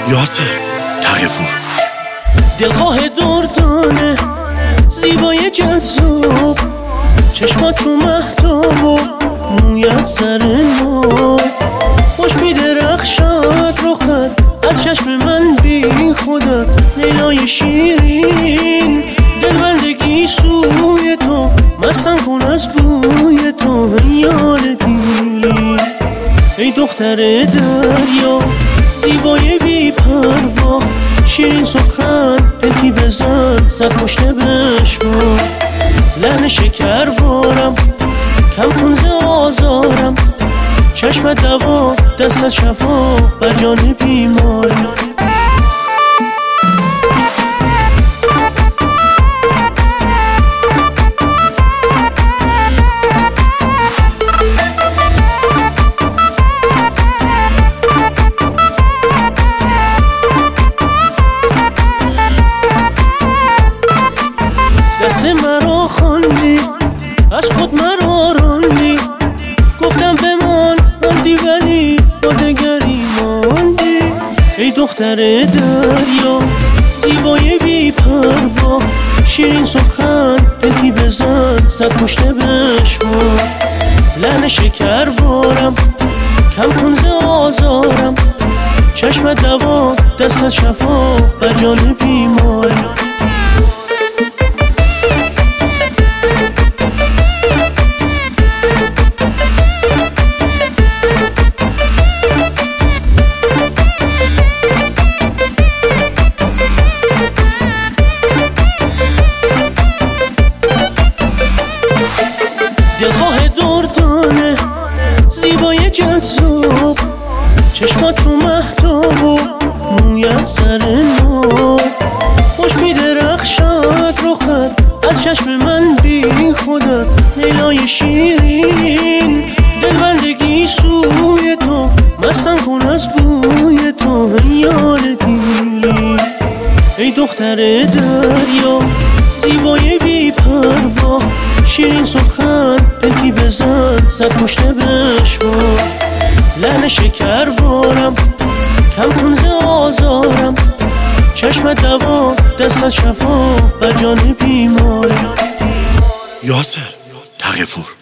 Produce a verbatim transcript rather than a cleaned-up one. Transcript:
یاسر تقی‌پور. دلخواه دردانه زیبای جذاب، چشمات رو مهتاب و مویت سر ناب، خوش می‌درخشد رخت از چشم من بی خودت، لیلای شیرین دلبندگی سوی تو، مستم کن از بوی تو یار دیرین. ای دختر دریا زیبای بی پروا، شیرین سخن پتی بزن زد پشت بشما، لحن شکر بارم کم کن ز آزارم، چشم دوا دست شفا بر جان بیمارم. دست مرا خواندی از خود مرا راندی، گفتم بمان ماندی ولی با دگری ماندی. ای دختر دریا زیبای بی پروا، شیرین سخن پتی بزن زد پشت بشما، لحن شکر بارم کم کن ز آزارم، چشم دوا دست شفا بر جان بیمارم. دلخواه دردانه زیبای جذاب، چشمات رو مهتاب و مویت سر ناب، خوش می‌درخشد رخت از چشم من بی خودت، لیلای شیرین دلبندگی سوی تو، مستم کن از بوی تو یار دیرین. ای دختر دریا زیبای بی پروا، شیرین سخن پتی بزن زد پشت بشما، لحن شکر بارم کم کن ز آزارم، چشم دوا دست شفا بر جان بیمارم. یاسر تقی‌پور.